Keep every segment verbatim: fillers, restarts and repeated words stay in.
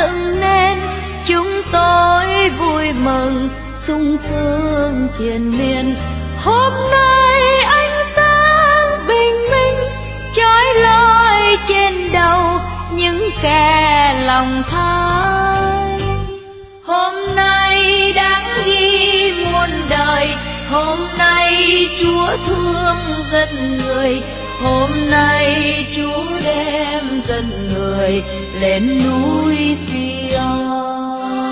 dựng nên, chúng tôi vui mừng sung sướng triền miên. Hôm nay ánh sáng bình minh chói lọi trên đầu những kẻ lòng tham. Hôm nay đáng ghi muôn đời, hôm nay Chúa thương dân người, hôm nay Chúa đem dân người lên núi Sion.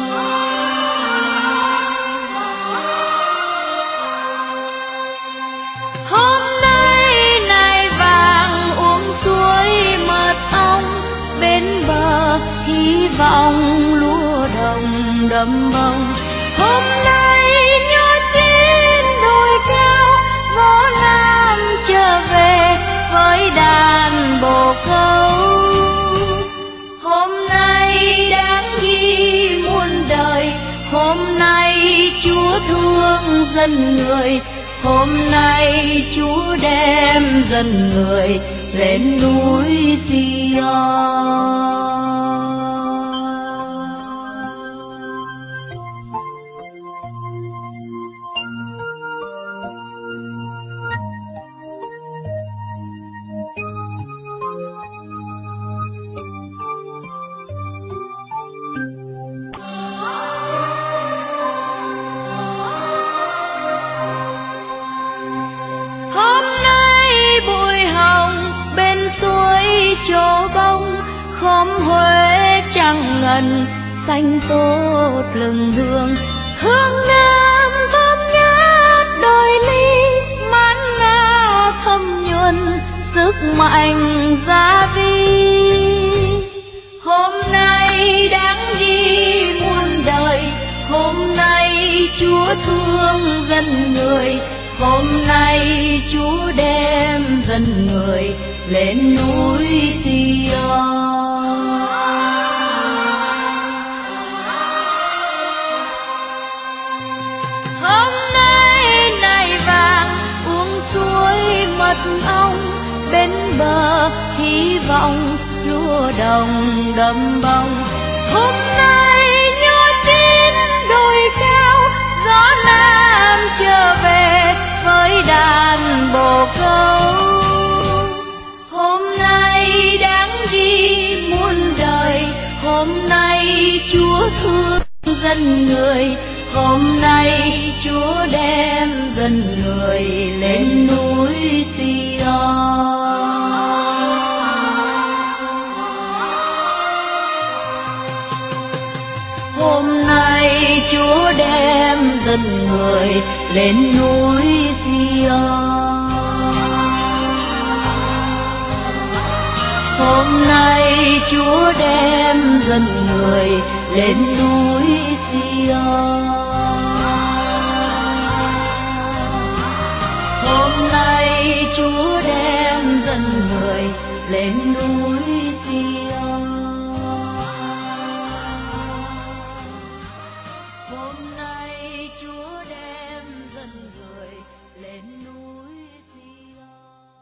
Hôm nay nai vàng uống suối mật ong, bên bờ hy vọng lúa đồng đầm bông. Hôm nay nho trên đồi cao, gió Nam trở về với đàn bồ câu. Hôm nay đáng ghi muôn đời, hôm nay Chúa thương dân người, hôm nay Chúa đem dân người lên núi Sion. Suối chỗ bông khóm Huế trăng ngần xanh tốt lừng hương, hương Nam thơm ngát đồi ly, mát na thâm nhuần sức mạnh gia vi. Hôm nay đáng ghi muôn đời, hôm nay Chúa thương dân người, hôm nay Chúa đem dân người lên núi Sion. Hôm nay nai vàng uống suối mật ong, bên bờ hy vọng lúa đồng đầm bông. Hôm nay nho trên đồi cao, gió Nam trở về với đàn bồ câu. Hôm nay đáng ghi muôn đời, hôm nay Chúa thương dân người, hôm nay Chúa đem dân người lên núi Sion. Hôm nay Chúa đem dân người lên núi Sion. Hôm nay Chúa đem dân người lên núi Sion. Hôm nay Chúa đem dân người lên núi